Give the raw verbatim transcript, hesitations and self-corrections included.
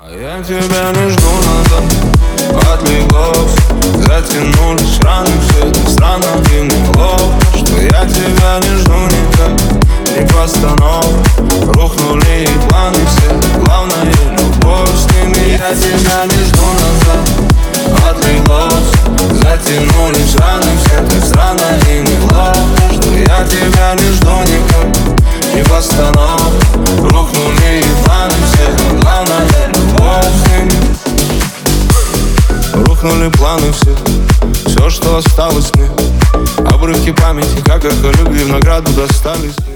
Я тебя не жду назад, отлеглось, затянулись раны, все так странно и неловко, что я тебя не жду никак, не постанов. Рухнули и планы все, главное любовь с ними. Я тебя не жду назад, отлеглось, затянулись раны, все так странно и неловко, что я тебя не жду никак, не постанов. Рухнули и планы все, главное любовь с ними. Рухнули планы все, все, что осталось мне. Обрывки памяти, как эхо любви в награду достались.